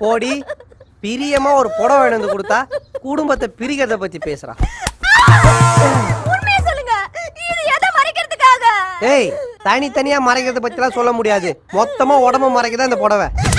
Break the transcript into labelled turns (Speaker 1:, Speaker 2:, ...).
Speaker 1: போடி பிரியமா ஒரு புடவை வேணும் கொடுத்தா குடும்பத்தை பிரிக்கிறத பத்தி பேசுறான்.
Speaker 2: உண்மையை சொல்லுங்க, இது எதை மறைக்கிறதுக்காக?
Speaker 1: ஏய், தனித்தனியா மறைக்கிறத பத்தி எல்லாம் சொல்ல முடியாது, மொத்தமா உடம்பு மறைக்கதான் இந்த புடவை.